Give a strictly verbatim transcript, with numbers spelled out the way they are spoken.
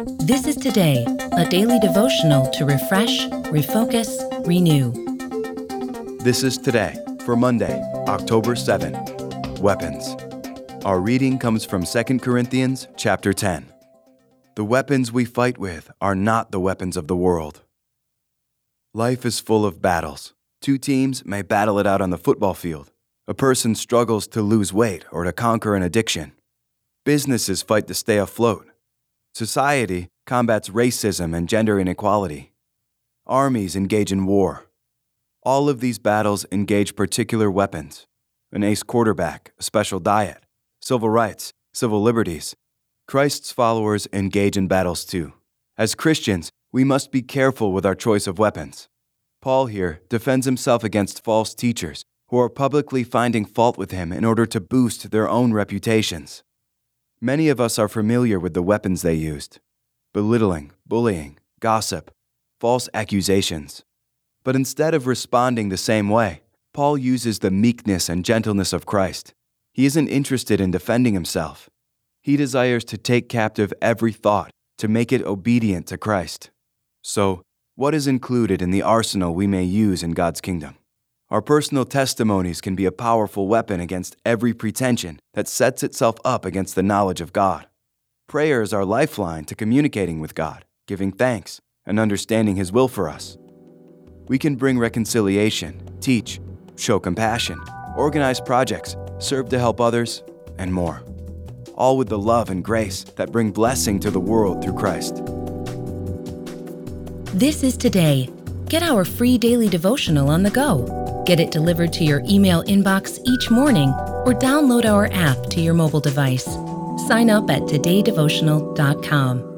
This is Today, a daily devotional to refresh, refocus, renew. This is Today for Monday, October seventh. Weapons. Our reading comes from Second Corinthians chapter ten. The weapons we fight with are not the weapons of the world. Life is full of battles. Two teams may battle it out on the football field. A person struggles to lose weight or to conquer an addiction. Businesses fight to stay afloat. Society combats racism and gender inequality. Armies engage in war. All of these battles engage particular weapons: an ace quarterback, a special diet, civil rights, civil liberties. Christ's followers engage in battles too. As Christians, we must be careful with our choice of weapons. Paul here defends himself against false teachers who are publicly finding fault with him in order to boost their own reputations. Many of us are familiar with the weapons they used: belittling, bullying, gossip, false accusations. But instead of responding the same way, Paul uses the meekness and gentleness of Christ. He isn't interested in defending himself. He desires to take captive every thought to make it obedient to Christ. So, what is included in the arsenal we may use in God's kingdom? Our personal testimonies can be a powerful weapon against every pretension that sets itself up against the knowledge of God. Prayer is our lifeline to communicating with God, giving thanks, and understanding His will for us. We can bring reconciliation, teach, show compassion, organize projects, serve to help others, and more. All with the love and grace that bring blessing to the world through Christ. This is Today. Get our free daily devotional on the go. Get it delivered to your email inbox each morning or download our app to your mobile device. Sign up at today devotional dot com.